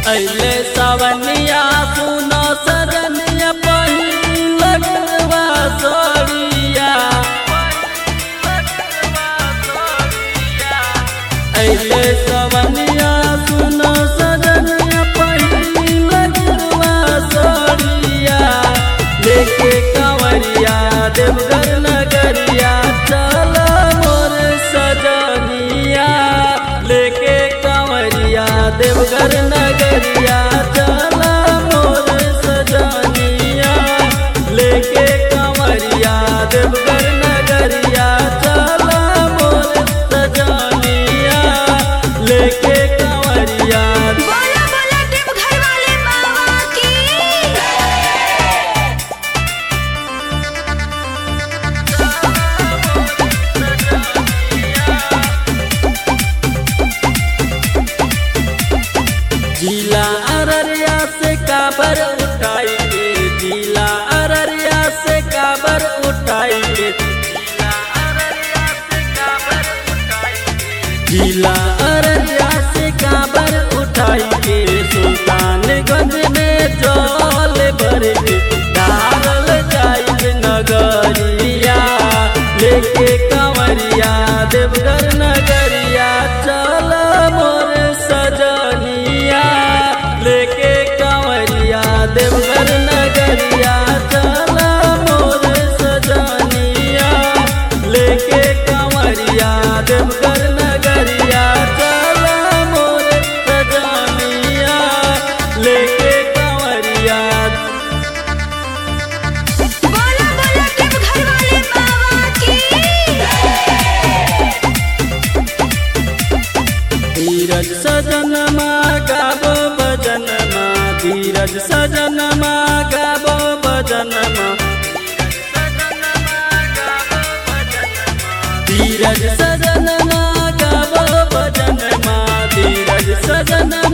अइले सावनिया सुनो सजनिया पहिलवा सोरिया अइले सावनिया सुनो सजनिया पहिलवा सोरिया लेके कंवरिया देवघर नगरिया चल मोर सजनिया लेके कंवरिया देवघर नगरिया चल मोर सजनिया लेके कंवरिया देवघर नगरिया चल मोर सजनिया लेके कंवरिया। बोला बोला देवघर वाले बाबा की। जिला अररिया से काबर उठाई के जिला अररिया से काबर उठाई के जिला अररिया से काबर उठाई के सुल्तानगंज में जल भर के डारल जाई नगरिया लेके कंवरिया देवघर नगरिया चल मोर सजनिया लेके कंवरिया देवघर नगरिया चल मोर सजनिया लेके कंवरिया देवघर नगरिया चल मोर सजनिया लेके कंवरिया। बोला बोला देवघर वाले बाबा की। धीरज सजनमा गाबो भजनमा धीरज सजनमा गाबो भजनमा धीरज सजनमा गाबो भजनमा धीरज सजनमा